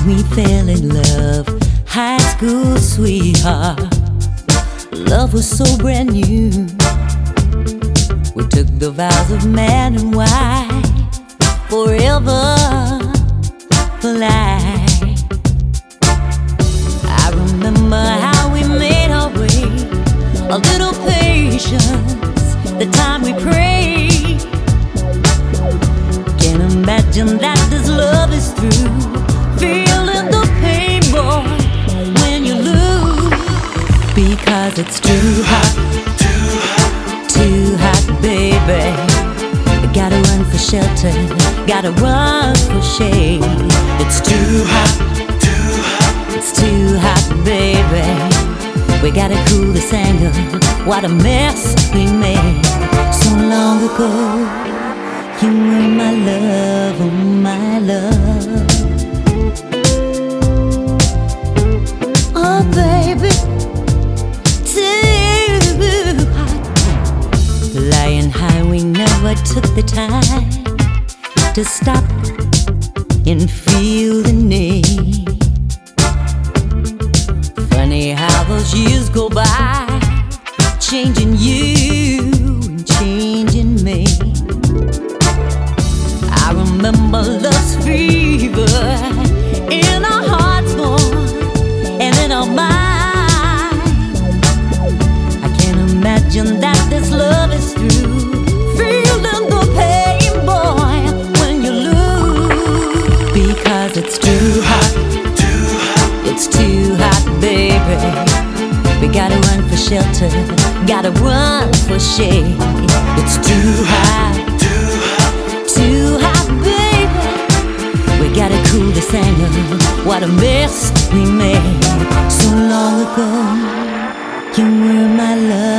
we fell in love, high school sweetheart. Love was so brand new. We took the vows of man and wife, forever for life. I remember how we made our way, a little patience, the time we prayed. Can't imagine that this love is through. Feeling the pain, boy, when you lose, because it's too hot, too hot, baby. Gotta run for shelter, gotta run for shade. It's too hot, it's too hot, baby. We gotta cool this anger, what a mess we made so long ago. You were my love, oh my love. Oh baby, too hot. Flying high, we never took the time to stop and feel the need. Funny how those years go by, changing you and changing me. I remember love's fever in our hearts born and in our minds. I can't imagine that this love is through. Feeling the pain, boy, when you lose, because it's too hot, it's too hot, baby. We gotta run for shelter, gotta run for shade. It's too hot, too hot, baby. We gotta cool this anger, what a mess we made so long ago. You were my love.